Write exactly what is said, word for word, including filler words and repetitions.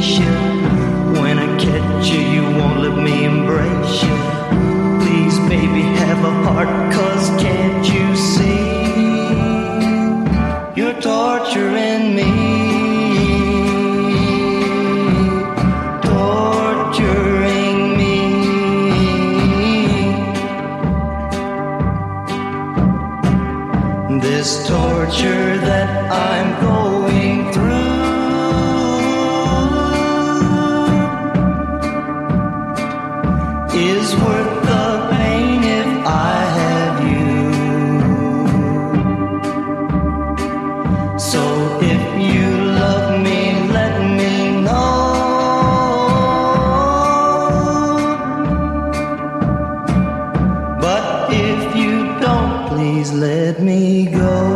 chase you. When I catch you, you won't let me embrace you. Please, baby, have a heart, 'cause can't you see? You're torturing me, torturing me. This torture that I'm going through is worth the pain if I have you. So if you love me, let me know. But if you don't, please let me go.